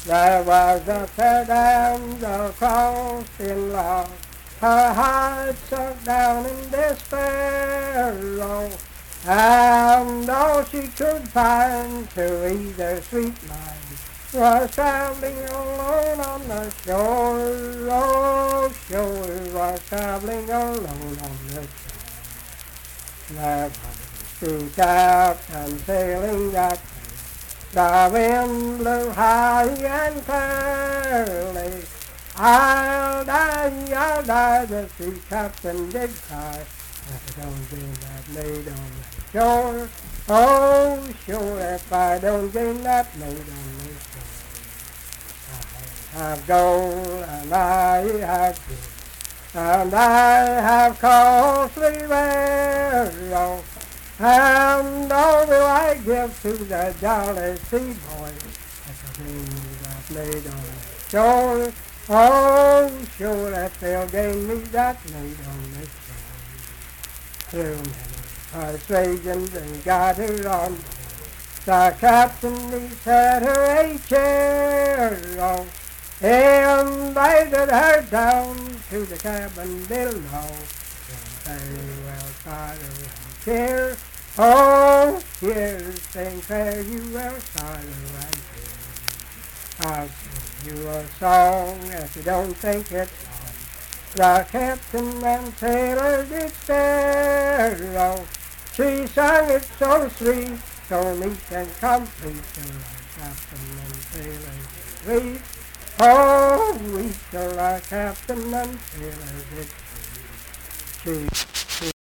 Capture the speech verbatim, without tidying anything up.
There was a fair dame across in love, her heart sunk down in despair, oh, and all she could find to ease her sweet mind was traveling alone on the shore, oh, shore, was traveling alone on the shore. There was a sea captain sailing that the wind blew high and clearly. I'll die, I'll die, the sea captain did cry. If I don't gain that maid on the shore, oh, sure, if I don't gain that maid on the shore. I have gold and I have peace, and I have costly wares, and all will I give to the jolly sea boy, if I gain me that maid on the shore. Oh, sure that they'll gain me that maid on the shore. Through many persuasions and got her on board, the captain he set her a chair, oh, invited her down to the cabin below. Very well tired and cheer, oh, here, sing fare you well tired and cheer. I'll sing you a song if you don't think it's wrong. The captain and sailor did stare, oh, she sang it so sweet, so neat and complete, till the captain and sailor did weep. Oh, weep till the captain and sailor did weep. She